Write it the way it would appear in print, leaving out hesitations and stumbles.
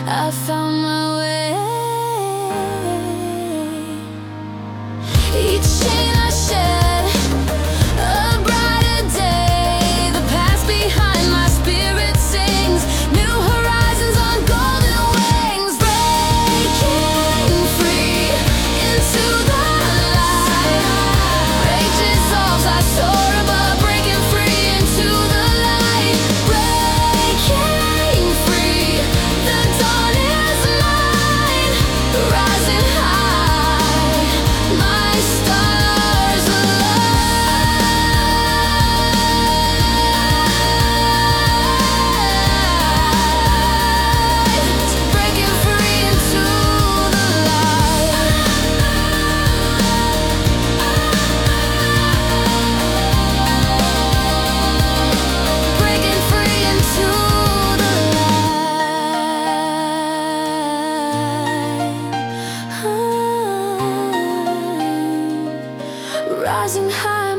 I found my way. Each chain I shed, a brighter day. The past behind, my spirit sings new horizons on golden wings. Breaking free into the light. Rage dissolves, I soar above. Breaking free into the light. Breaking free, the dawn is mine. Rising high, my stars alive. Breaking free into the light. Breaking free into the light. Rising high.